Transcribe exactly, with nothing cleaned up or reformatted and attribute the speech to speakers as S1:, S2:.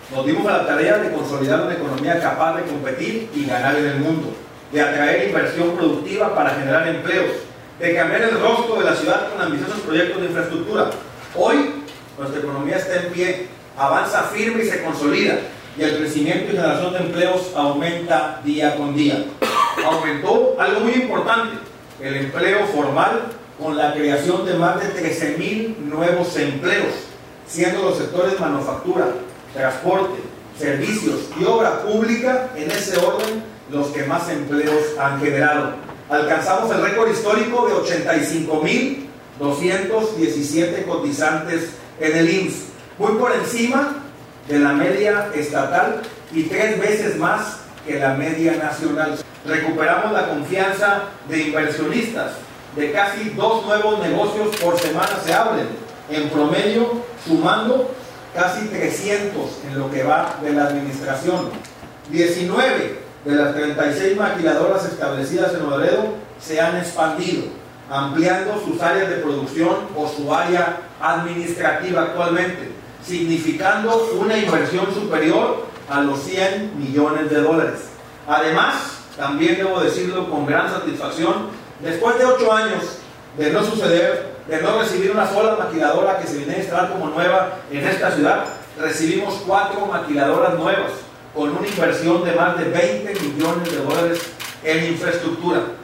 S1: Nos dimos a la tarea de consolidar una economía capaz de competir y ganar en el mundo, de atraer inversión productiva para generar empleos, de cambiar el rostro de la ciudad con ambiciosos proyectos de infraestructura. Hoy, nuestra economía está en pie, avanza firme y se consolida, y el crecimiento y generación de empleos aumenta día con día. Aumentó algo muy importante, el empleo formal, con la creación de más de trece mil nuevos empleos, siendo los sectores manufactura, transporte, servicios y obra pública en ese orden los que más empleos han generado. Alcanzamos el récord histórico de ochenta y cinco mil doscientos diecisiete cotizantes en el I M S S, muy por encima de la media estatal y tres veces más que la media nacional. Recuperamos la confianza de inversionistas, de casi dos nuevos negocios por semana se abren, en promedio sumando casi trescientos en lo que va de la administración. diecinueve de las treinta y seis maquiladoras establecidas en Nuevo Laredo se han expandido, ampliando sus áreas de producción o su área administrativa actualmente, significando una inversión superior a los cien millones de dólares. Además, también debo decirlo con gran satisfacción, después de ocho años de no suceder, de no recibir una sola maquiladora que se viniera a instalar como nueva en esta ciudad, recibimos cuatro maquiladoras nuevas con una inversión de más de veinte millones de dólares en infraestructura.